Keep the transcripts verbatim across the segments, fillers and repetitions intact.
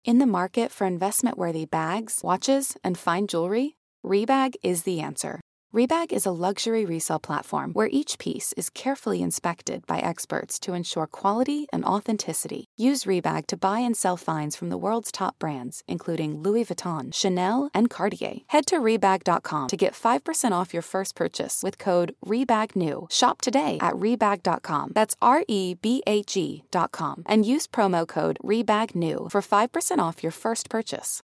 In the market for investment-worthy bags, watches, and fine jewelry, Rebag is the answer. Rebag is a luxury resale platform where each piece is carefully inspected by experts to ensure quality and authenticity. Use Rebag to buy and sell finds from the world's top brands, including Louis Vuitton, Chanel, and Cartier. Head to Rebag dot com to get five percent off your first purchase with code REBAGNEW. Shop today at Rebag dot com. That's R E B A G dot com. And use promo code REBAGNEW for five percent off your first purchase.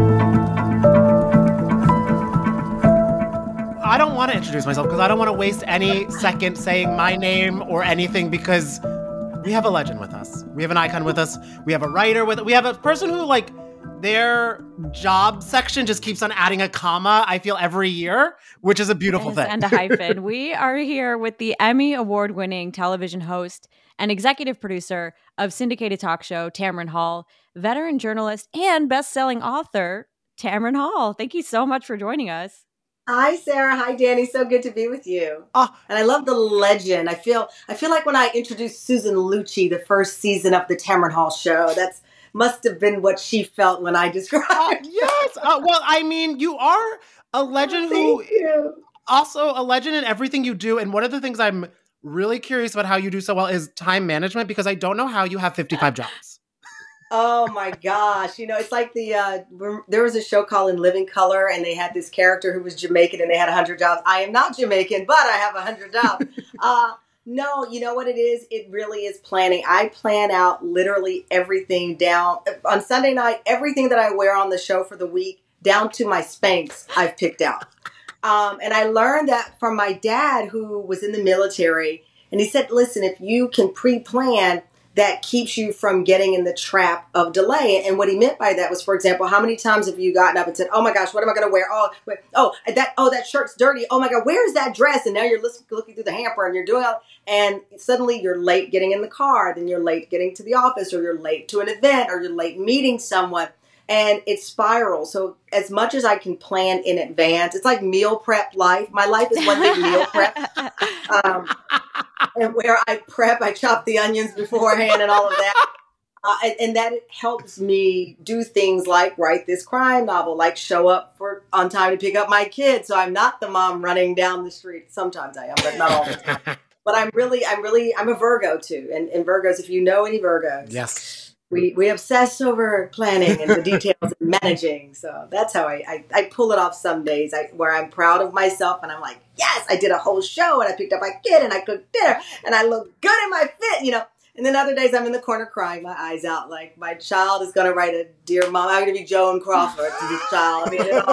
I don't want to introduce myself because I don't want to waste any second saying my name or anything because we have a legend with us. We have an icon with us. We have a writer with us. We have a person who, like, their job section just keeps on adding a comma, I feel, every year, which is a beautiful yes, thing. And a hyphen. We are here with the Emmy award-winning television host and executive producer of syndicated talk show, Tamron Hall, veteran journalist and best-selling author, Tamron Hall. Thank you so much for joining us. Hi, Sarah. Hi, Danny. So good to be with you. Oh. And I love the legend. I feel I feel like when I introduced Susan Lucci the first season of the Tamron Hall show, that's must have been what she felt when I described uh, Yes. Uh, well, I mean, you are a legend oh, who you. also a legend in everything you do. And one of the things I'm really curious about how you do so well is time management, because I don't know how you have fifty-five jobs. Oh my gosh. You know, it's like the, uh, there was a show called In Living Color and they had this character who was Jamaican and they had a hundred jobs. I am not Jamaican, but I have a hundred jobs. uh, no, you know what it is? It really is planning. I plan out literally everything down on Sunday night, everything that I wear on the show for the week down to my Spanx I've picked out. Um, and I learned that from my dad who was in the military. And he said, listen, if you can pre-plan, that keeps you from getting in the trap of delay. And what he meant by that was, for example, how many times have you gotten up and said, oh my gosh, what am I going to wear? Oh, wait, oh, that, oh, that shirt's dirty. Oh my God, where's that dress? And now you're looking, looking through the hamper and you're doing all, and suddenly you're late getting in the car. Then you're late getting to the office, or you're late to an event, or you're late meeting someone. And it spirals. So as much as I can plan in advance, it's like meal prep life. My life is one big meal prep. Um, and where I prep, I chop the onions beforehand and all of that. Uh, and, and that helps me do things like write this crime novel, like show up for on time to pick up my kids. So I'm not the mom running down the street. Sometimes I am, but not all the time. But I'm really, I'm really, I'm a Virgo too. And, and Virgos, if you know any Virgos. Yes. We we obsess over planning and the details and managing. So that's how I, I, I pull it off some days I, where I'm proud of myself and I'm like, yes, I did a whole show and I picked up my kid and I cooked dinner and I look good in my fit, you know. And then other days I'm in the corner crying my eyes out like my child is going to write a Dear Mom. I'm going to be Joan Crawford to this child. I mean, it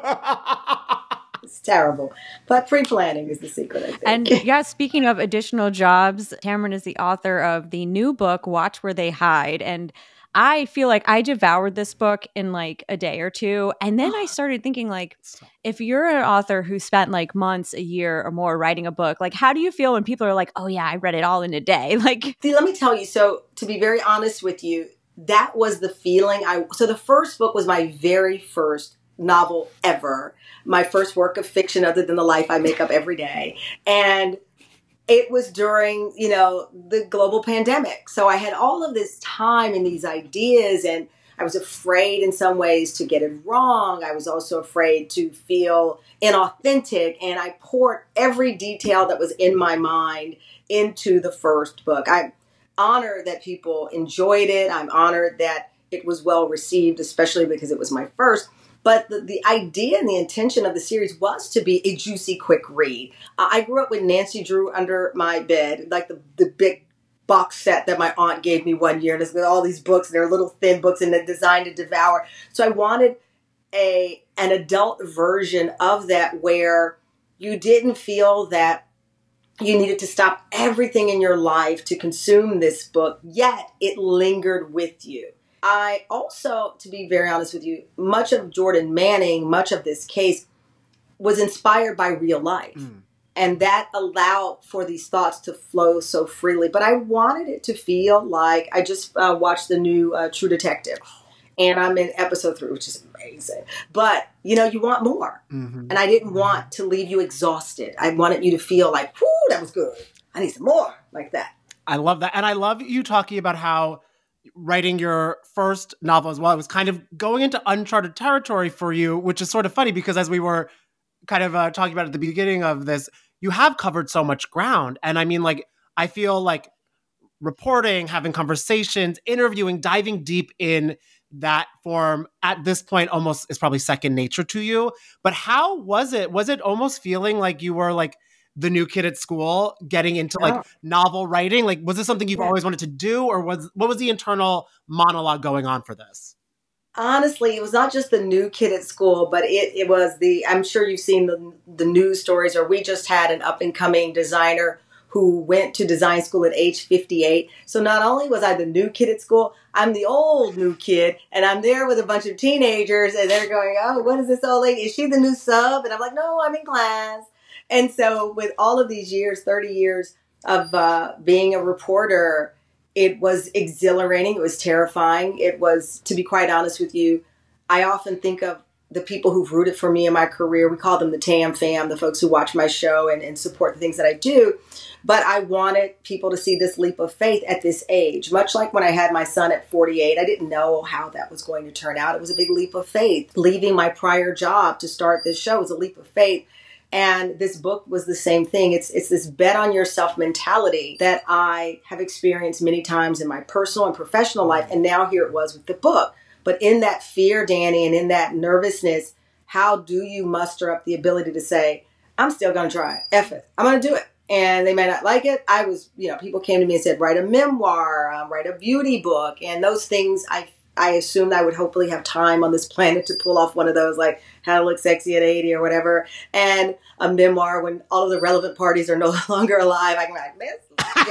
all, it's terrible. But pre-planning is the secret, I think. And yeah, speaking of additional jobs, Tamron is the author of the new book, Watch Where They Hide. And I feel like I devoured this book in like a day or two. And then I started thinking, like, if you're an author who spent like months, a year or more writing a book, like, how do you feel when people are like, oh yeah, I read it all in a day? Like, see, let me tell you. So to be very honest with you, that was the feeling I, so the first book was my very first novel ever. My first work of fiction other than the life I make up every day. And it was during, you know, the global pandemic. So I had all of this time and these ideas, and I was afraid in some ways to get it wrong. I was also afraid to feel inauthentic. And I poured every detail that was in my mind into the first book. I'm honored that people enjoyed it. I'm honored that it was well received, especially because it was my first. But the, the idea and the intention of the series was to be a juicy, quick read. Uh, I grew up with Nancy Drew under my bed, like the, the big box set that my aunt gave me one year. And it's got all these books, and they're little thin books, and they're designed to devour. So I wanted a an adult version of that where you didn't feel that you needed to stop everything in your life to consume this book, yet it lingered with you. I also, to be very honest with you, much of Jordan Manning, much of this case was inspired by real life. Mm. And that allowed for these thoughts to flow so freely. But I wanted it to feel like I just uh, watched the new uh, True Detective. And I'm in episode three, which is amazing. But, you know, you want more. Mm-hmm. And I didn't want to leave you exhausted. I wanted you to feel like, whoo, that was good. I need some more like that. I love that. And I love you talking about how writing your first novel as well. It was kind of going into uncharted territory for you, which is sort of funny because as we were kind of uh, talking about at the beginning of this, you have covered so much ground. And I mean, like, I feel like reporting, having conversations, interviewing, diving deep in that form at this point almost is probably second nature to you. But how was it? Was it almost feeling like you were like the new kid at school getting into like Yeah. novel writing? Like, was this something you've Yeah. always wanted to do, or was what was the internal monologue going on for this? Honestly, it was not just the new kid at school, but it, it was the, I'm sure you've seen the, the news stories, or we just had an up and coming designer who went to design school at age fifty-eight. So not only was I the new kid at school, I'm the old new kid, and I'm there with a bunch of teenagers, and they're going, oh, what is this old lady? Is she the new sub? And I'm like, no, I'm in class. And so with all of these years, thirty years of uh, being a reporter, it was exhilarating. It was terrifying. It was, to be quite honest with you, I often think of the people who've rooted for me in my career. We call them the Tam fam, the folks who watch my show and, and support the things that I do. But I wanted people to see this leap of faith at this age. Much like when I had my son at forty-eight, I didn't know how that was going to turn out. It was a big leap of faith. Leaving my prior job to start this show was a leap of faith. And this book was the same thing. It's it's this bet on yourself mentality that I have experienced many times in my personal and professional life. And now here it was with the book. But in that fear, Danny, and in that nervousness, how do you muster up the ability to say, I'm still going to try it. F it. I'm going to do it. And they may not like it. I was, you know, people came to me and said, write a memoir, um, write a beauty book. And those things, I I assumed I would hopefully have time on this planet to pull off one of those, like How to Look Sexy at eighty or whatever. And a memoir when all of the relevant parties are no longer alive. I can be like, this.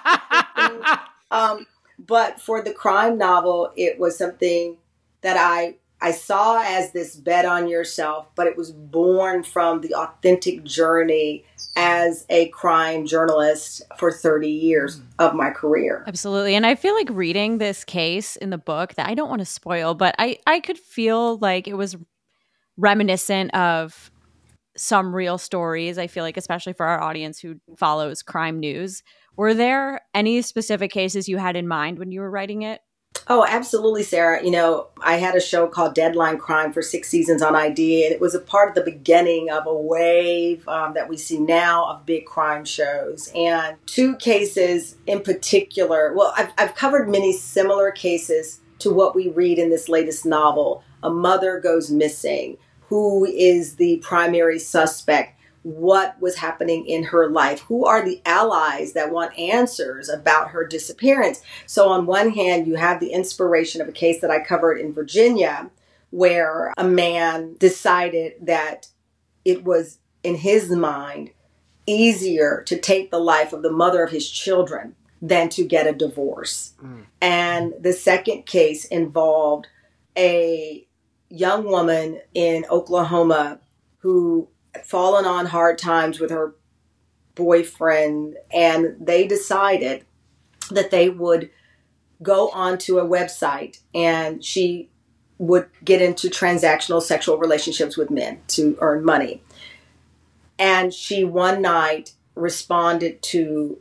Yeah. um, but for the crime novel, it was something that I I saw as this bet on yourself, but it was born from the authentic journey as a crime journalist for thirty years of my career. Absolutely. And I feel like reading this case in the book that I don't want to spoil, but I, I could feel like it was reminiscent of some real stories. I feel like, especially for our audience who follows crime news. Were there any specific cases you had in mind when you were writing it? Oh, absolutely, Sarah. You know, I had a show called Deadline Crime for six seasons on I D, and it was a part of the beginning of a wave um, that we see now of big crime shows. And two cases in particular, well, I've, I've covered many similar cases to what we read in this latest novel. A mother goes missing. Who is the primary suspect? What was happening in her life? Who are the allies that want answers about her disappearance? So on one hand, you have the inspiration of a case that I covered in Virginia, where a man decided that it was, in his mind, easier to take the life of the mother of his children than to get a divorce. Mm. And the second case involved a young woman in Oklahoma who fallen on hard times with her boyfriend, and they decided that they would go onto a website and she would get into transactional sexual relationships with men to earn money. And she one night responded to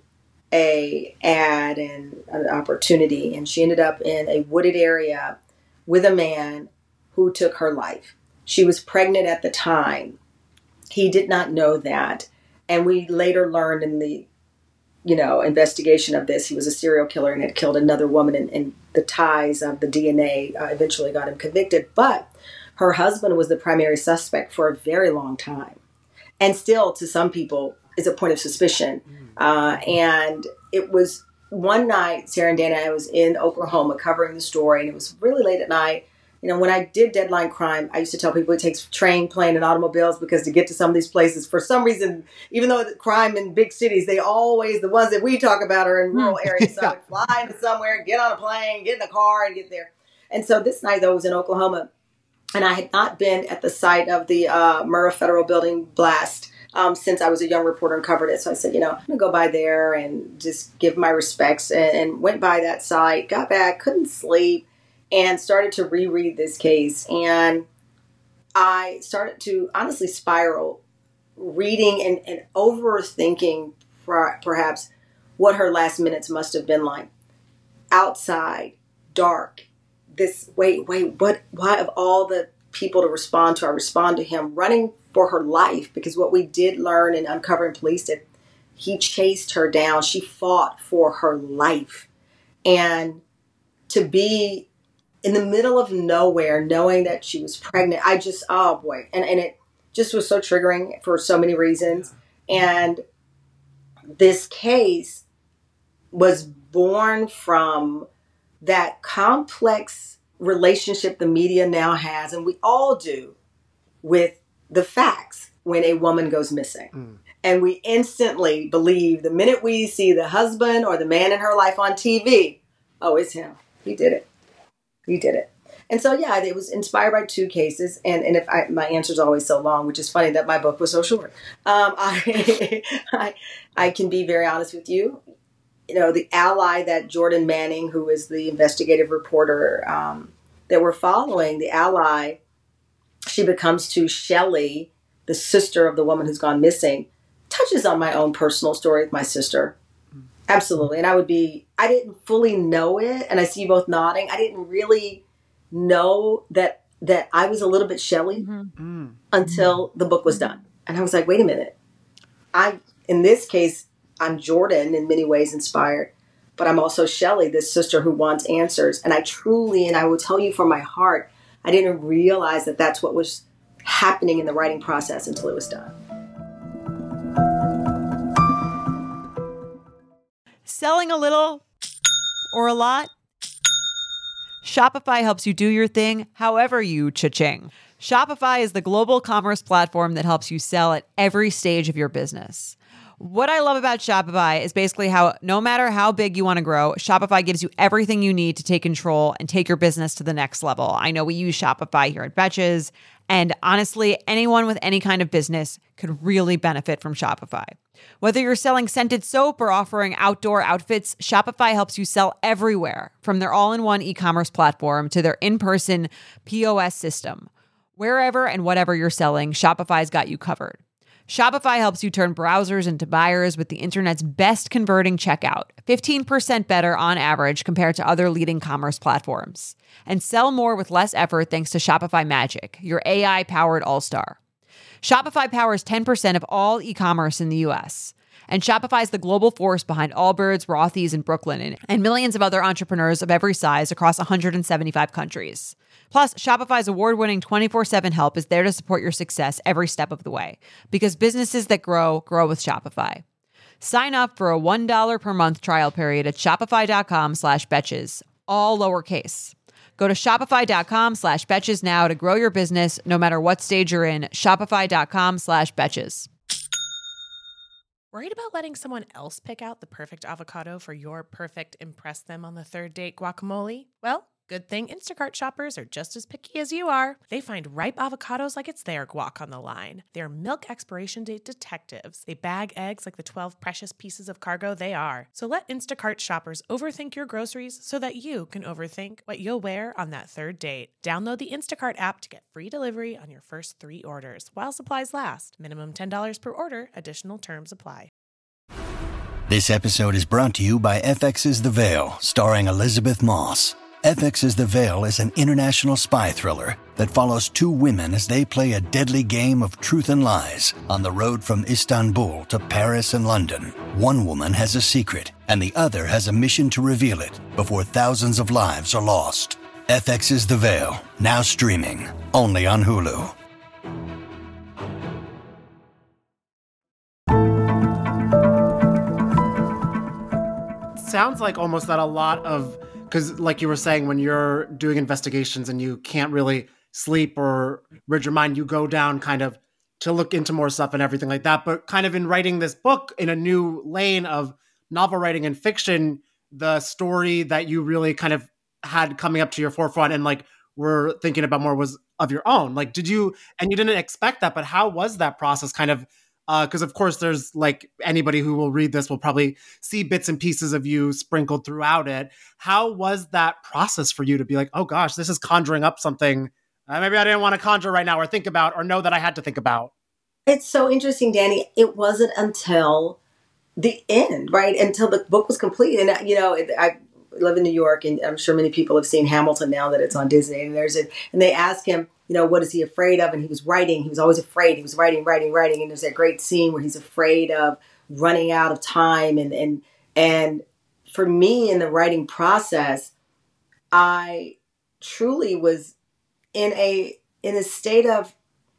a ad and an opportunity, and she ended up in a wooded area with a man who took her life. She was pregnant at the time. He did not know that. And we later learned in the, you know, investigation of this, he was a serial killer and had killed another woman, and, and the ties of the D N A uh, eventually got him convicted. But her husband was the primary suspect for a very long time. And still, to some people, is a point of suspicion. Uh, and it was one night, Sarah and Dana, I was in Oklahoma covering the story, and it was really late at night. You know, when I did Deadline Crime, I used to tell people it takes train, plane, and automobiles, because to get to some of these places, for some reason, even though the crime in big cities, they always, the ones that we talk about are in rural areas. So I would fly into somewhere, get on a plane, get in a car, and get there. And so this night, though, was in Oklahoma, and I had not been at the site of the uh, Murrah Federal Building blast um, since I was a young reporter and covered it. So I said, you know, I'm going to go by there and just give my respects, and, and went by that site, got back, couldn't sleep, and started to reread this case. And I started to honestly spiral, reading and, and overthinking per- perhaps what her last minutes must have been like. Outside, dark. This, wait, wait, what, why of all the people to respond to, I respond to him running for her life, because what we did learn in Uncovering Police did, he chased her down. She fought for her life. And to be in the middle of nowhere, knowing that she was pregnant, I just, oh boy. And, and it just was so triggering for so many reasons. And this case was born from that complex relationship the media now has, and we all do, with the facts when a woman goes missing. Mm. And we instantly believe the minute we see the husband or the man in her life on T V, oh, it's him. He did it. He did it. And so, yeah, it was inspired by two cases. And, and if I, my answer is always so long, which is funny that my book was so short. Um, I, I, I can be very honest with you. You know, the ally that Jordan Manning, who is the investigative reporter um, that we're following, the ally, she becomes to Shelley, the sister of the woman who's gone missing, touches on my own personal story with my sister. Absolutely. And I would be, I didn't fully know it. And I see you both nodding. I didn't really know that that I was a little bit Shelley mm-hmm. until the book was done. And I was like, wait a minute. I, in this case, I'm Jordan in many ways inspired, but I'm also Shelley, this sister who wants answers. And I truly, and I will tell you from my heart, I didn't realize that that's what was happening in the writing process until it was done. Selling a little or a lot? Shopify helps you do your thing however you cha-ching. Shopify is the global commerce platform that helps you sell at every stage of your business. What I love about Shopify is basically how no matter how big you want to grow, Shopify gives you everything you need to take control and take your business to the next level. I know we use Shopify here at Betches, and honestly, anyone with any kind of business could really benefit from Shopify. Whether you're selling scented soap or offering outdoor outfits, Shopify helps you sell everywhere, from their all-in-one e-commerce platform to their in-person P O S system. Wherever and whatever you're selling, Shopify's got you covered. Shopify helps you turn browsers into buyers with the internet's best converting checkout, fifteen percent better on average compared to other leading commerce platforms. And sell more with less effort thanks to Shopify Magic, your A I-powered all-star. Shopify powers ten percent of all e-commerce in the U S. And Shopify is the global force behind Allbirds, Rothy's, and Brooklinen, and millions of other entrepreneurs of every size across one hundred seventy-five countries. Plus, Shopify's award-winning twenty-four seven help is there to support your success every step of the way. Because businesses that grow, grow with Shopify. Sign up for a one dollar per month trial period at shopify.com slash betches, all lowercase. Go to shopify.com slash betches now to grow your business no matter what stage you're in. Shopify.com slash betches. Worried about letting someone else pick out the perfect avocado for your perfect impress them on the third date guacamole? Well, good thing Instacart shoppers are just as picky as you are. They find ripe avocados like it's their guac on the line. They're milk expiration date detectives. They bag eggs like the twelve precious pieces of cargo they are. So let Instacart shoppers overthink your groceries so that you can overthink what you'll wear on that third date. Download the Instacart app to get free delivery on your first three orders while supplies last. Minimum ten dollars per order. Additional terms apply. This episode is brought to you by F X's The Veil, starring Elizabeth Moss. F X's The Veil is an international spy thriller that follows two women as they play a deadly game of truth and lies on the road from Istanbul to Paris and London. One woman has a secret, and the other has a mission to reveal it before thousands of lives are lost. F X's The Veil, now streaming, only on Hulu. Sounds like almost that a lot of, because like you were saying, when you're doing investigations and you can't really sleep or rid your mind, you go down kind of to look into more stuff and everything like that. But kind of in writing this book in a new lane of novel writing and fiction, the story that you really kind of had coming up to your forefront and like were thinking about more was of your own. Like, did you, and you didn't expect that, but how was that process kind of, because uh, of course there's like anybody who will read this will probably see bits and pieces of you sprinkled throughout it. How was that process for you to be like, oh gosh, this is conjuring up something uh, maybe I didn't want to conjure right now or think about or know that I had to think about? It's so interesting, Danny. It wasn't until the end, right? Until the book was complete. And, you know, I live in New York, and I'm sure many people have seen Hamilton now that it's on Disney. And there's a, and they ask him, you know, what is he afraid of? And he was writing. He was always afraid. He was writing, writing, writing. And there's that great scene where he's afraid of running out of time. And and and for me in the writing process, I truly was in a in a state of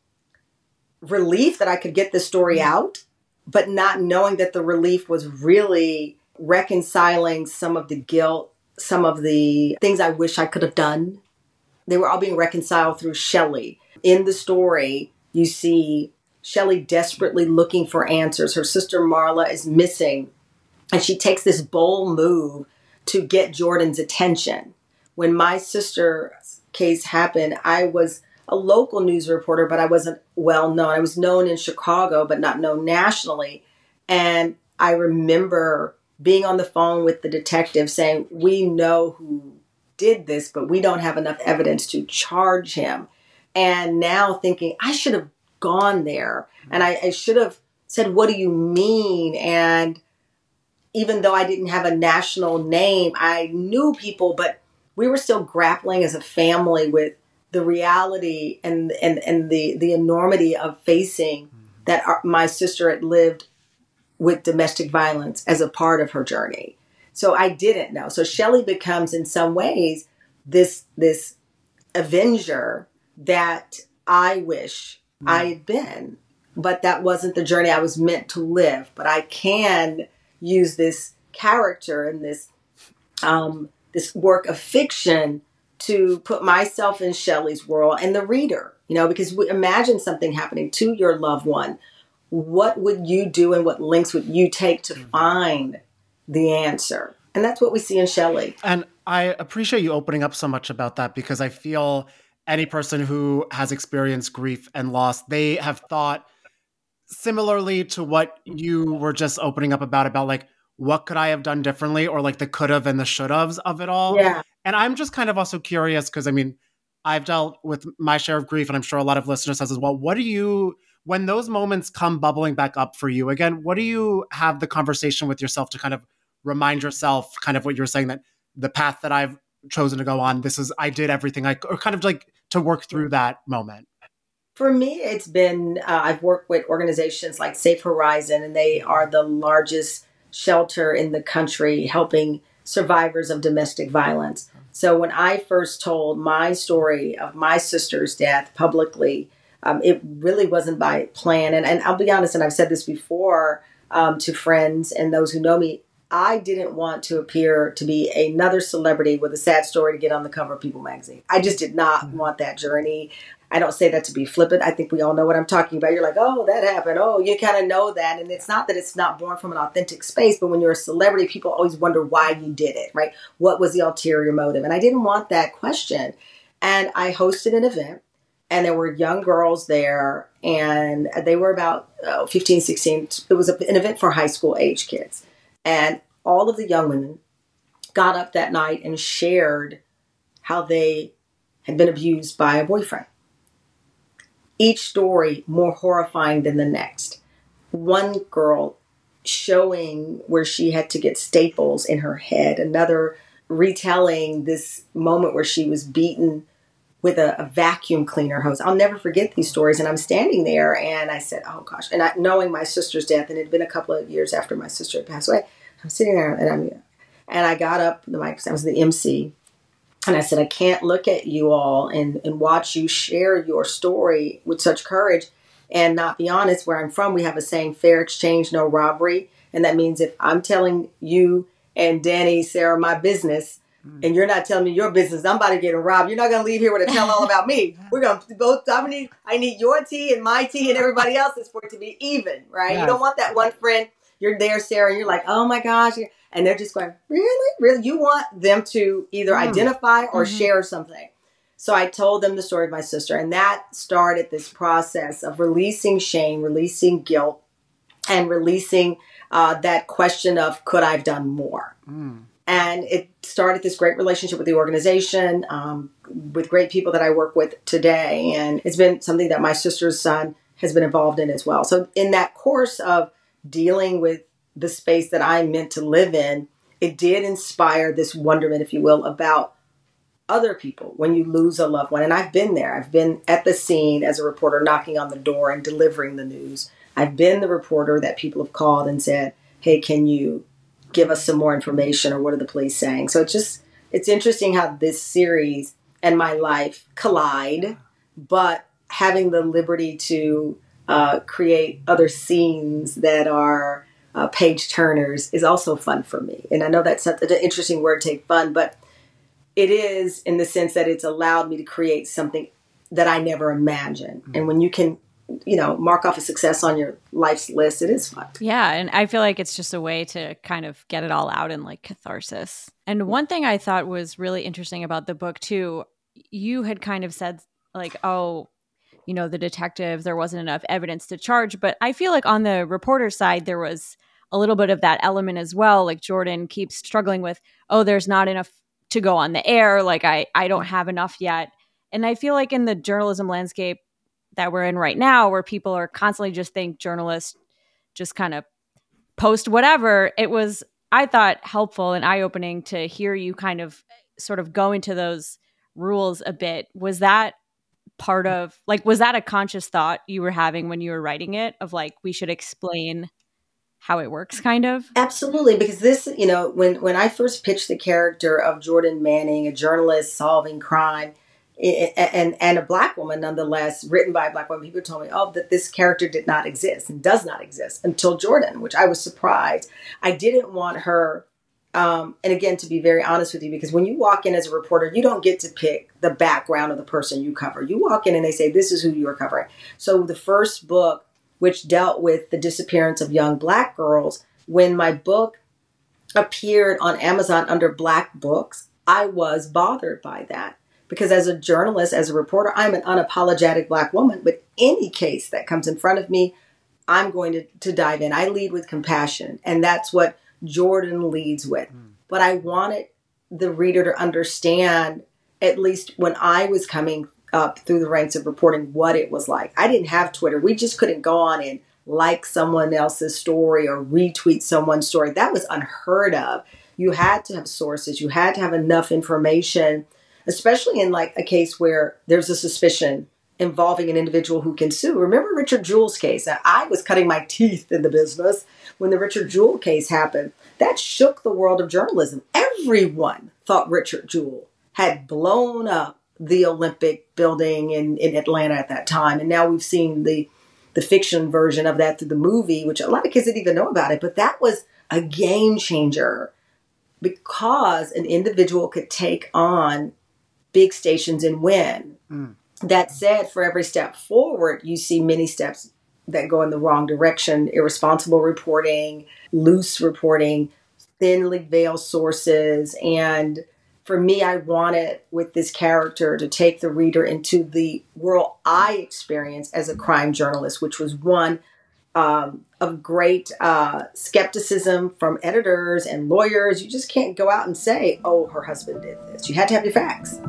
relief that I could get the story out, but not knowing that the relief was really reconciling some of the guilt, some of the things I wish I could have done. They were all being reconciled through Shelley. In the story, you see Shelley desperately looking for answers. Her sister Marla is missing, and she takes this bold move to get Jordan's attention. When my sister's case happened, I was a local news reporter, but I wasn't well known. I was known in Chicago, but not known nationally. And I remember being on the phone with the detective saying, we know who did this, but we don't have enough evidence to charge him. And now thinking, I should have gone there. And I, I should have said, what do you mean? And even though I didn't have a national name, I knew people, but we were still grappling as a family with the reality and and, and the, the enormity of facing that our, my sister had lived with domestic violence as a part of her journey. So I didn't know. So Shelley becomes in some ways this this avenger that I wish mm. I had been, but that wasn't the journey I was meant to live. But I can use this character and this um, this work of fiction to put myself in Shelley's world and the reader, you know, because we imagine something happening to your loved one. What would you do and what links would you take to find the answer? And that's what we see in Shelley. And I appreciate you opening up so much about that, because I feel any person who has experienced grief and loss, they have thought similarly to what you were just opening up about, about like, what could I have done differently, or like the could have and the should haves of it all. Yeah. And I'm just kind of also curious, because I mean, I've dealt with my share of grief, and I'm sure a lot of listeners has as well. What do you, when those moments come bubbling back up for you again, what do you have the conversation with yourself to kind of remind yourself, kind of what you were saying, that the path that I've chosen to go on, this is, I did everything I, or kind of like to work through that moment? For me, it's been, uh, I've worked with organizations like Safe Horizon, and they are the largest shelter in the country helping survivors of domestic violence. So when I first told my story of my sister's death publicly, um, it really wasn't by plan. And, and I'll be honest, and I've said this before um, to friends and those who know me, I didn't want to appear to be another celebrity with a sad story to get on the cover of People magazine. I just did not want that journey. I don't say that to be flippant. I think we all know what I'm talking about. You're like, oh, that happened. Oh, you kind of know that. And it's not that it's not born from an authentic space, but when you're a celebrity, people always wonder why you did it, right? What was the ulterior motive? And I didn't want that question. And I hosted an event, and there were young girls there, and they were about uh, fifteen, sixteen. It was a, an event for high school age kids. And all of the young women got up that night and shared how they had been abused by a boyfriend. Each story more horrifying than the next. One girl showing where she had to get staples in her head. Another retelling this moment where she was beaten with a, a vacuum cleaner hose. I'll never forget these stories. And I'm standing there, and I said, oh gosh. And I, knowing my sister's death, and it had been a couple of years after my sister had passed away, I'm sitting there, and I'm, and I got up the mic, I was the M C. And I said, I can't look at you all and, and watch you share your story with such courage and not be honest. Where I'm from, we have a saying, fair exchange, no robbery. And that means if I'm telling you and Danny, Sarah, my business, mm. and you're not telling me your business, I'm about to get robbed. You're not going to leave here with a tell all about me. We're going to both, I need, I need your tea and my tea and everybody else's for it to be even, right? Yes. You don't want that one friend, you're there, Sarah, and you're like, oh my gosh. And they're just going, really? Really? You want them to either mm. identify or mm-hmm. share something. So I told them the story of my sister. And that started this process of releasing shame, releasing guilt, and releasing uh, that question of, could I have done more? Mm. And it started this great relationship with the organization, um, with great people that I work with today. And it's been something that my sister's son has been involved in as well. So in that course of dealing with the space that I'm meant to live in, it did inspire this wonderment, if you will, about other people when you lose a loved one. And I've been there. I've been at the scene as a reporter, knocking on the door and delivering the news. I've been the reporter that people have called and said, hey, can you give us some more information, or what are the police saying? So it's just, it's interesting how this series and my life collide, but having the liberty to uh, create other scenes that are uh, page turners is also fun for me. And I know that's an interesting word, take fun, but it is in the sense that it's allowed me to create something that I never imagined. Mm-hmm. And when you can, you know, mark off a success on your life's list, it is fun. Yeah. And I feel like it's just a way to kind of get it all out in like catharsis. And one thing I thought was really interesting about the book too, you had kind of said like, oh, you know, the detectives, there wasn't enough evidence to charge. But I feel like on the reporter side, there was a little bit of that element as well. Like Jordan keeps struggling with, oh, there's not enough to go on the air. Like I, I don't have enough yet. And I feel like in the journalism landscape that we're in right now, where people are constantly just think journalists just kind of post whatever, it was, I thought, helpful and eye-opening to hear you kind of sort of go into those rules a bit. Was that part of, like, was that a conscious thought you were having when you were writing it of like, we should explain how it works kind of? Absolutely. Because this, you know, when, when I first pitched the character of Jordan Manning, a journalist solving crime, and and a Black woman, nonetheless, written by a Black woman, people told me, oh, that this character did not exist and does not exist until Jordan, which I was surprised. I didn't want her, um, and again, to be very honest with you, because when you walk in as a reporter, you don't get to pick the background of the person you cover. You walk in and they say, this is who you are covering. So the first book, which dealt with the disappearance of young Black girls, when my book appeared on Amazon under Black books, I was bothered by that. Because as a journalist, as a reporter, I'm an unapologetic Black woman. But any case that comes in front of me, I'm going to, to dive in. I lead with compassion. And that's what Jordan leads with. Mm. But I wanted the reader to understand, at least when I was coming up through the ranks of reporting, what it was like. I didn't have Twitter. We just couldn't go on and like someone else's story or retweet someone's story. That was unheard of. You had to have sources. You had to have enough information, especially in like a case where there's a suspicion involving an individual who can sue. Remember Richard Jewell's case? Now, I was cutting my teeth in the business when the Richard Jewell case happened. That shook the world of journalism. Everyone thought Richard Jewell had blown up the Olympic building in, in Atlanta at that time. And now we've seen the, the fiction version of that through the movie, which a lot of kids didn't even know about it. But that was a game changer because an individual could take on big stations and win. Mm. That said, for every step forward, you see many steps that go in the wrong direction. Irresponsible reporting, loose reporting, thinly veiled sources. And for me, I wanted with this character to take the reader into the world I experienced as a crime journalist, which was one um, of great uh, skepticism from editors and lawyers. You just can't go out and say, oh, her husband did this. You had to have your facts.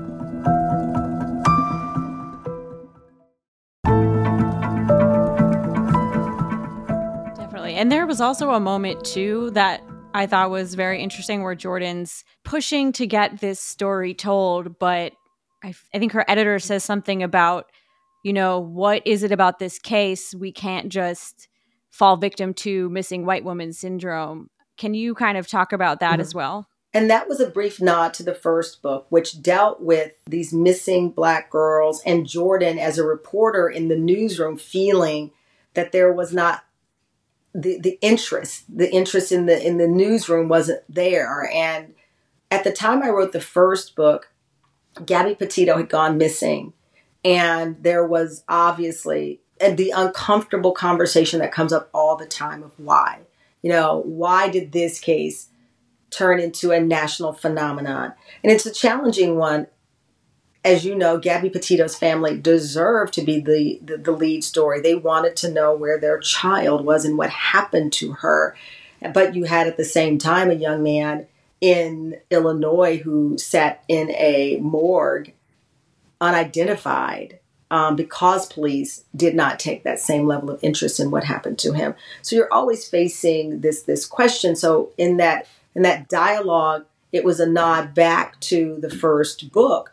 And there was also a moment, too, that I thought was very interesting where Jordan's pushing to get this story told. But I, I think her editor says something about, you know, what is it about this case? We can't just fall victim to missing white woman syndrome. Can you kind of talk about that mm-hmm. as well? And that was a brief nod to the first book, which dealt with these missing Black girls and Jordan as a reporter in the newsroom feeling that there was not The, the interest, the interest in the in the newsroom wasn't there. And at the time I wrote the first book, Gabby Petito had gone missing. And there was obviously and the uncomfortable conversation that comes up all the time of why. You know, why did this case turn into a national phenomenon? And it's a challenging one. As you know, Gabby Petito's family deserved to be the, the, the lead story. They wanted to know where their child was and what happened to her. But you had at the same time a young man in Illinois who sat in a morgue unidentified um, because police did not take that same level of interest in what happened to him. So you're always facing this, this question. So in that And that dialogue, it was a nod back to the first book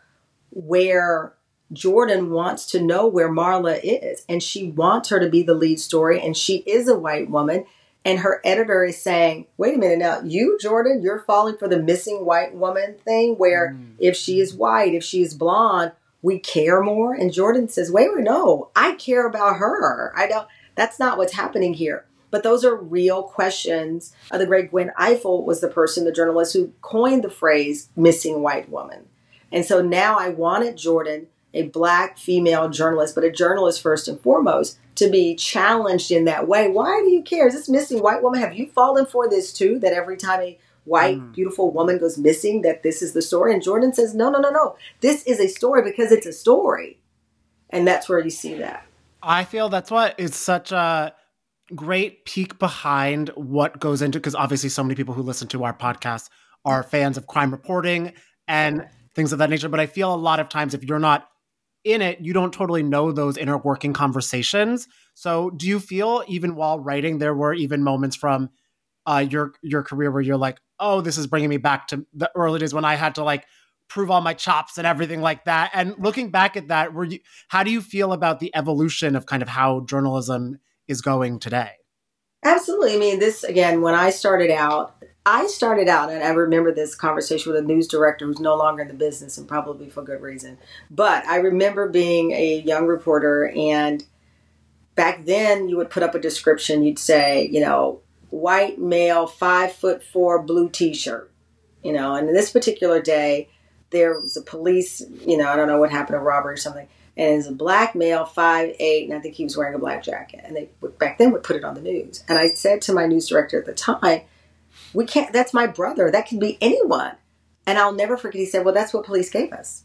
where Jordan wants to know where Marla is, and she wants her to be the lead story, and she is a white woman. And her editor is saying, wait a minute now, you, Jordan, you're falling for the missing white woman thing where mm. if she is white, if she is blonde, we care more. And Jordan says, wait, wait, no, I care about her. I don't, that's not what's happening here. But those are real questions. Uh, the great Gwen Ifill was the person, the journalist who coined the phrase missing white woman. And so now I wanted Jordan, a black female journalist, but a journalist first and foremost, to be challenged in that way. Why do you care? Is this missing white woman? Have you fallen for this too? That every time a white, mm. beautiful woman goes missing, that this is the story? And Jordan says, no, no, no, no. This is a story because it's a story. And that's where you see that. I feel that's what is such a great peek behind what goes into, because obviously so many people who listen to our podcast are fans of crime reporting and things of that nature. But I feel a lot of times if you're not in it, you don't totally know those inner working conversations. So do you feel even while writing, there were even moments from uh, your your career where you're like, oh, this is bringing me back to the early days when I had to like prove all my chops and everything like that. And looking back at that, were you, how do you feel about the evolution of kind of how journalism is going today? Absolutely. I mean, this, again, when I started out, I started out, and I remember this conversation with a news director who's no longer in the business and probably for good reason. But I remember being a young reporter, and back then you would put up a description. You'd say, you know, white male, five foot four, blue T-shirt, you know, and this particular day there was a police, you know, I don't know what happened, a robbery or something. And it was a black male, five eight, and I think he was wearing a black jacket. And they would, back then would put it on the news. And I said to my news director at the time, we can't, that's my brother. That can be anyone. And I'll never forget, he said, well, that's what police gave us.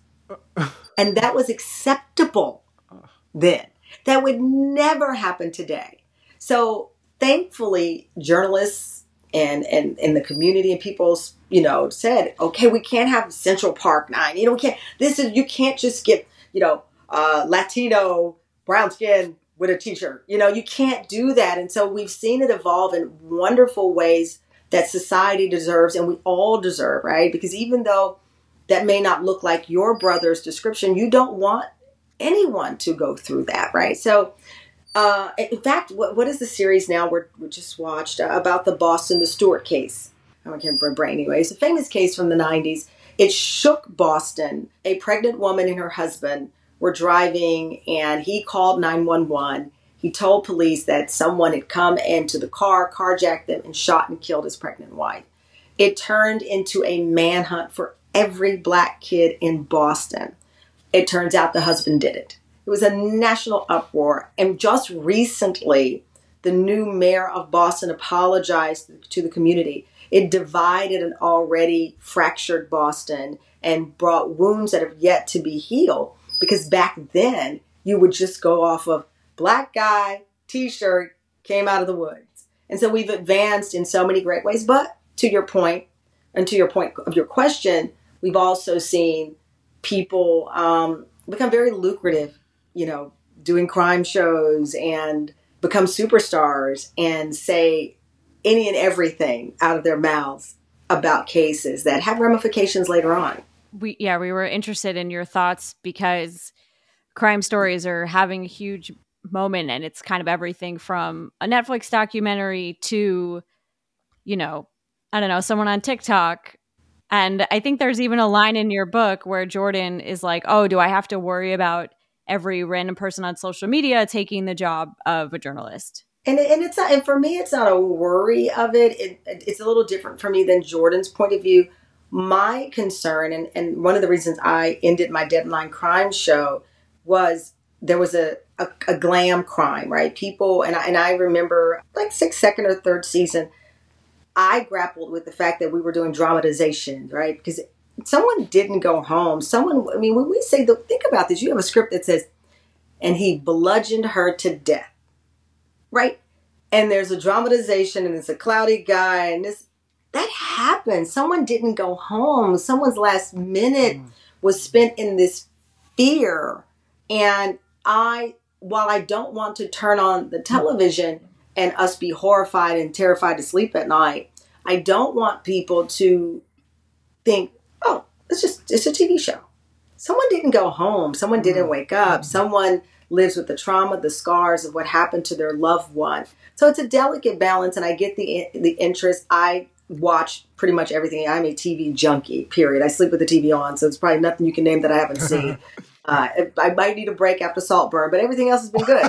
And that was acceptable then. That would never happen today. So thankfully, journalists and, and, and the community and people, you know, said, okay, we can't have Central Park Nine. You know, we can't, this is, you can't just get, you know, uh, Latino, brown skin with a T-shirt. You know, you can't do that. And so we've seen it evolve in wonderful ways that society deserves and we all deserve, right? Because even though that may not look like your brother's description, you don't want anyone to go through that, right? So, uh, in fact, what, what is the series now we're, we just watched uh, about the Boston, the Stewart case? I can't remember brain anyway. It's a famous case from the nineties. It shook Boston. A pregnant woman and her husband were driving and he called nine one one. He told police that someone had come into the car, carjacked them, and shot and killed his pregnant wife. It turned into a manhunt for every black kid in Boston. It turns out the husband did it. It was a national uproar. And just recently, the new mayor of Boston apologized to the community. It divided an already fractured Boston and brought wounds that have yet to be healed. Because back then, you would just go off of black guy, T-shirt, came out of the woods. And so we've advanced in so many great ways. But to your point, and to your point of your question, we've also seen people um, become very lucrative, you know, doing crime shows and become superstars and say any and everything out of their mouths about cases that have ramifications later on. We yeah, we were interested in your thoughts because crime stories are having a huge moment, and it's kind of everything from a Netflix documentary to, you know, I don't know, someone on TikTok. And I think there's even a line in your book where Jordan is like, oh, do I have to worry about every random person on social media taking the job of a journalist? And and it's not, and for me, it's not a worry of it. it. It's a little different for me than Jordan's point of view. My concern, and, and one of the reasons I ended my Deadline crime show was there was a, a, a glam crime, right? People, and I, and I remember like sixth, second or third season, I grappled with the fact that we were doing dramatization, right? Because someone didn't go home. Someone, I mean, when we say, the, think about this, you have a script that says, and he bludgeoned her to death, right? And there's a dramatization and it's a cloudy guy and this, that happened. Someone didn't go home. Someone's last minute mm. was spent in this fear. And I, while I don't want to turn on the television and us be horrified and terrified to sleep at night, I don't want people to think, oh, it's just, it's a T V show. Someone didn't go home. Someone didn't wake up. Someone lives with the trauma, the scars of what happened to their loved one. So it's a delicate balance, and I get the the interest. I watch pretty much everything. I'm a T V junkie, period. I sleep with the T V on, so it's probably nothing you can name that I haven't seen. Uh, I might need a break after Saltburn, but everything else has been good.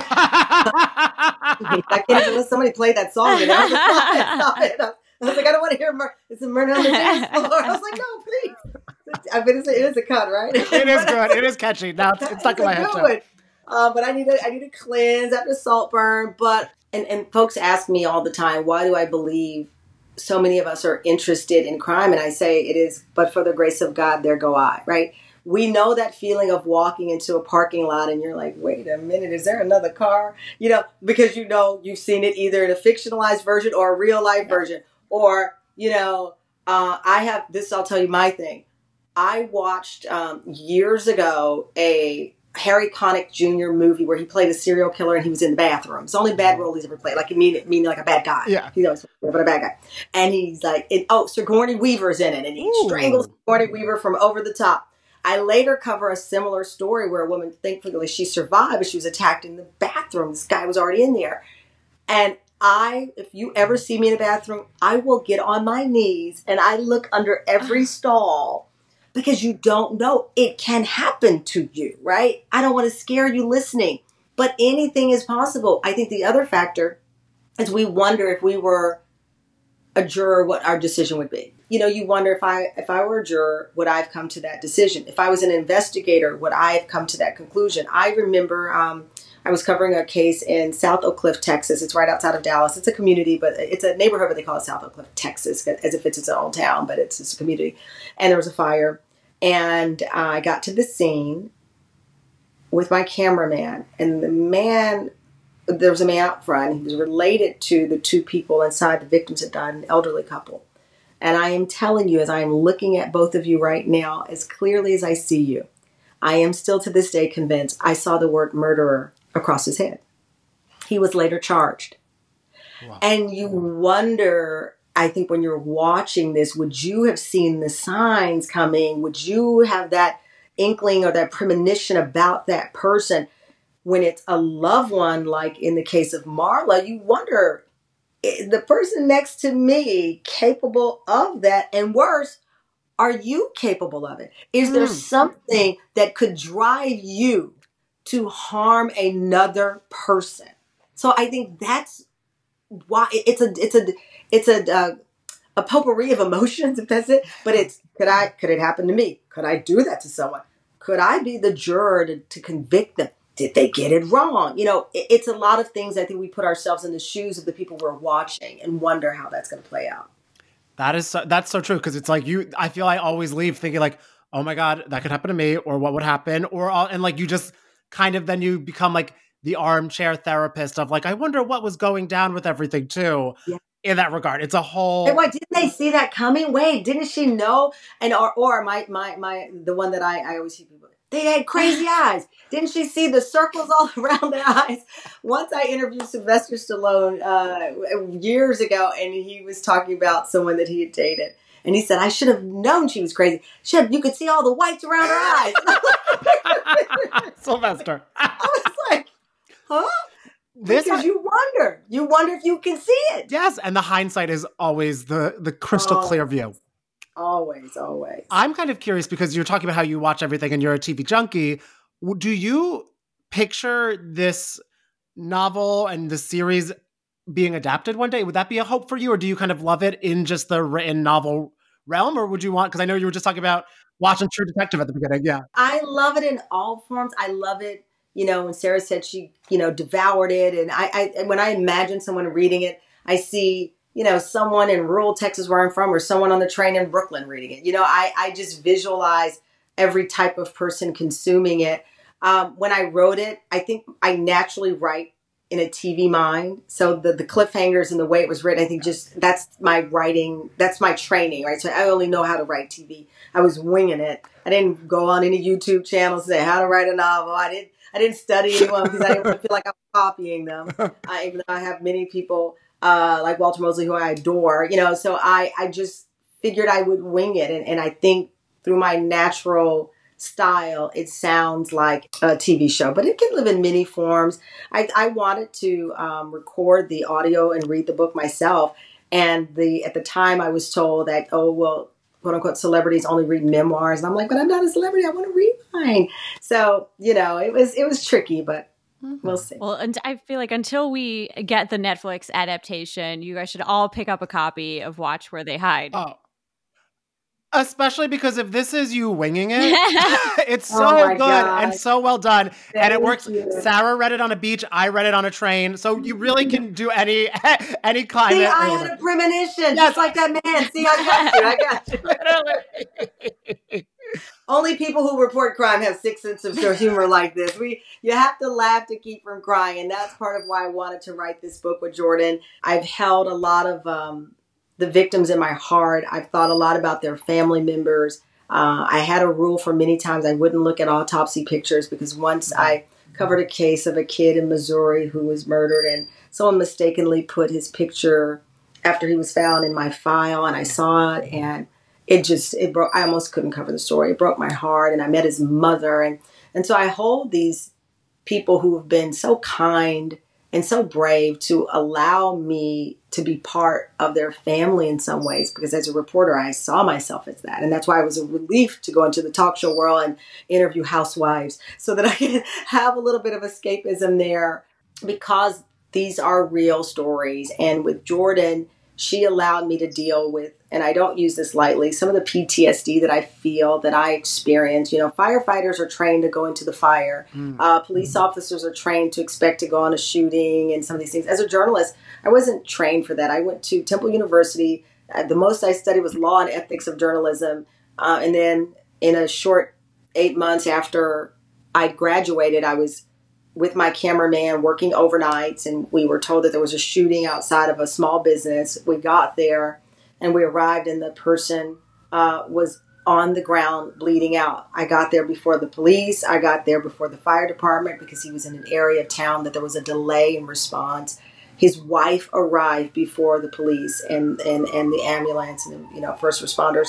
I can't even let somebody play that song. You know? I was like, stop it, stop it. I was like, I don't want to hear mur- it's a murder on the dance floor. I was like, no, please. I mean, it's a, it is a cut, right? It is good. It is catchy. Now it's, it's stuck in my head too. Uh, but I need to I need to cleanse after Saltburn. But and, and folks ask me all the time, why do I believe so many of us are interested in crime? And I say it is, but for the grace of God, there go I, right? We know that feeling of walking into a parking lot and you're like, wait a minute, is there another car? You know, because you know you've seen it either in a fictionalized version or a real life version. Or, you know, uh, I have this, I'll tell you my thing. I watched um, years ago a Harry Connick Junior movie where he played a serial killer and he was in the bathroom. It's the only bad role he's ever played. Like, he mean, meaning like a bad guy. Yeah. He's always, but a bad guy. And he's like, it, oh, Sigourney Weaver's in it. And he Ooh. strangles Sigourney Weaver from over the top. I later cover a similar story where a woman, thankfully she survived, but she was attacked in the bathroom. This guy was already in there. And I, if you ever see me in a bathroom, I will get on my knees and I look under every stall because you don't know. It can happen to you, right? I don't want to scare you listening, but anything is possible. I think the other factor is we wonder if we were a juror, what our decision would be. You know, you wonder if I if I were a juror, would I have come to that decision? If I was an investigator, would I have come to that conclusion? I remember um, I was covering a case in South Oak Cliff, Texas. It's right outside of Dallas. It's a community, but it's a neighborhood, but they call it South Oak Cliff, Texas, as if it's its own town, but it's, it's a community. And there was a fire. And uh, I got to the scene with my cameraman. And the man, there was a man out front. He was related to the two people inside. The victims had died, an elderly couple. And I am telling you, as I am looking at both of you right now, as clearly as I see you, I am still to this day convinced I saw the word murderer across his head. He was later charged. Wow. And you wonder, I think when you're watching this, would you have seen the signs coming? Would you have that inkling or that premonition about that person? When it's a loved one, like in the case of Marla, you wonder, is the person next to me capable of that? And worse, are you capable of it? Is mm. there something that could drive you to harm another person? So I think that's why it's a it's a it's a uh, a potpourri of emotions, if that's it. But it's could I could it happen to me? Could I do that to someone? Could I be the juror to, to convict them? Did they get it wrong? You know, it, it's a lot of things. I think we put ourselves in the shoes of the people we're watching and wonder how that's going to play out. That is so, that's so true, because it's like you. I feel I always leave thinking like, oh my God, that could happen to me, or what would happen, or all, and like you just kind of then you become like the armchair therapist of like, I wonder what was going down with everything too. Yeah. In that regard, it's a whole. And why didn't they see that coming? Wait, didn't she know? And or or my my my the one that I I always see people. They had crazy eyes. Didn't she see the circles all around their eyes? Once I interviewed Sylvester Stallone uh, years ago, and he was talking about someone that he had dated. And he said, I should have known she was crazy. She had, you could see all the whites around her eyes. Sylvester. I was like, huh? This because I, you wonder. You wonder if you can see it. Yes, and the hindsight is always the, the crystal oh. clear view. Always, always. I'm kind of curious because you're talking about how you watch everything and you're a T V junkie. Do you picture this novel and the series being adapted one day? Would that be a hope for you, or do you kind of love it in just the written novel realm, or would you want, because I know you were just talking about watching True Detective at the beginning. Yeah. I love it in all forms. I love it. You know, when Sarah said she, you know, devoured it. And I, I when I imagine someone reading it, I see, you know, someone in rural Texas where I'm from, or someone on the train in Brooklyn reading it. You know, I, I just visualize every type of person consuming it. Um, when I wrote it, I think I naturally write in a T V mind. So the, the cliffhangers and the way it was written, I think just that's my writing, that's my training, right? So I only know how to write T V. I was winging it. I didn't go on any YouTube channels and say how to write a novel. I didn't, I didn't study anyone because I didn't feel like I was copying them. Uh, even though I have many people uh, like Walter Mosley, who I adore, you know, so I, I just figured I would wing it. And, and I think through my natural style, it sounds like a T V show, but it can live in many forms. I, I wanted to um, record the audio and read the book myself. And the at the time I was told that, oh, well, quote unquote, celebrities only read memoirs. And I'm like, but I'm not a celebrity. I want to read mine. So, you know, it was it was tricky, but we'll see. Well, and I feel like until we get the Netflix adaptation, you guys should all pick up a copy of Watch Where They Hide. Oh. Especially because if this is you winging it, it's so Oh my good God. and so well done. Thank and it works. you. Sarah read it on a beach. I read it on a train. So you really can do any any climate. See, I had a premonition, just like that man. See, I got you. I got you. Only people who report crime have six sense of humor like this. We, you have to laugh to keep from crying, and that's part of why I wanted to write this book with Jordan. I've held a lot of um, the victims in my heart. I've thought a lot about their family members. Uh, I had a rule for many times I wouldn't look at autopsy pictures because once I covered a case of a kid in Missouri who was murdered, and someone mistakenly put his picture after he was found in my file, and I saw it, and it just, it broke, I almost couldn't cover the story. It broke my heart, and I met his mother. And, and so I hold these people who have been so kind and so brave to allow me to be part of their family in some ways, because as a reporter, I saw myself as that. And that's why it was a relief to go into the talk show world and interview housewives so that I can have a little bit of escapism there, because these are real stories. And with Jordan, she allowed me to deal with, and I don't use this lightly, some of the P T S D that I feel that I experience. You know, firefighters are trained to go into the fire. Mm. Uh, police officers are trained to expect to go on a shooting and some of these things. As a journalist, I wasn't trained for that. I went to Temple University. Uh, the most I studied was law and ethics of journalism. Uh, and then in a short eight months after I graduated, I was with my cameraman working overnights, and we were told that there was a shooting outside of a small business. We got there and we arrived, and the person uh, was on the ground bleeding out. I got there before the police. I got there before the fire department because he was in an area of town that there was a delay in response. His wife arrived before the police and, and, and the ambulance and, you know, first responders.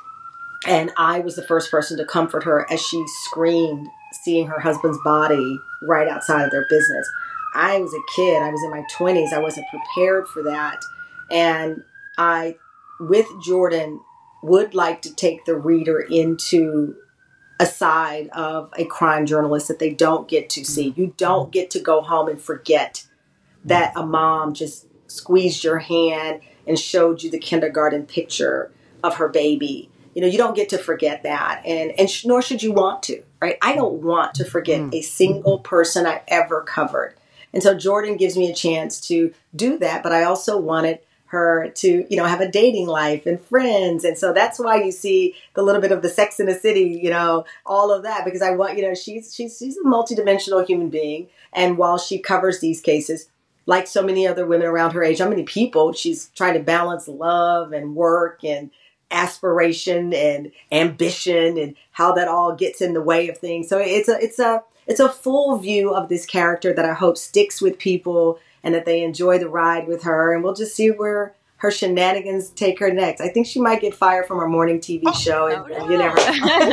And I was the first person to comfort her as she screamed, seeing her husband's body right outside of their business. I was a kid. I was in my twenties. I wasn't prepared for that. And I, with Jordan, would like to take the reader into a side of a crime journalist that they don't get to see. You don't get to go home and forget that a mom just squeezed your hand and showed you the kindergarten picture of her baby. You know, you don't get to forget that, and and sh- nor should you want to, right? I don't want to forget mm. a single person I ever covered. And so Jordan gives me a chance to do that, but I also wanted her to, you know, have a dating life and friends. And so that's why you see the little bit of the Sex in the City, you know, all of that, because I want, you know, she's she's she's a multidimensional human being. And while she covers these cases, like so many other women around her age, how many people, she's trying to balance love and work and aspiration and ambition and how that all gets in the way of things. So it's a it's a it's a full view of this character that I hope sticks with people and that they enjoy the ride with her. And we'll just see where her shenanigans take her next. I think she might get fired from her morning T V oh, show, and, no, no. and you never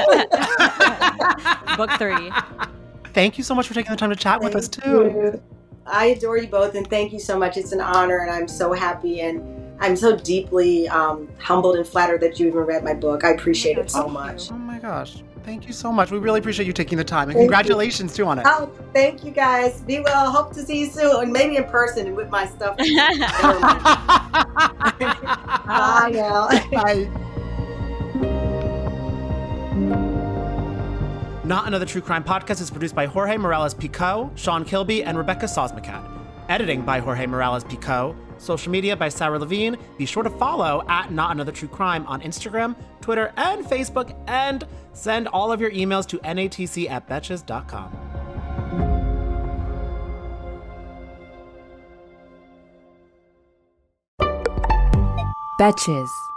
know. Book three. Thank you so much for taking the time to chat Thank with us too. You. I adore you both, and thank you so much. It's an honor, and I'm so happy, and I'm so deeply um, humbled and flattered that you even read my book. I appreciate it so much. Oh my gosh. Thank you so much. We really appreciate you taking the time, and thank congratulations you. too on it. Oh, thank you guys. Be well. Hope to see you soon, and maybe in person and with my stuff. Bye now. Bye. Not Another True Crime Podcast is produced by Jorge Morales-Pico, Sean Kilby, and Rebecca Sosmacat. Editing by Jorge Morales-Pico. Social media by Sarah Levine. Be sure to follow at Not Another True Crime on Instagram, Twitter, and Facebook, and send all of your emails to natc at betches dot com. Betches.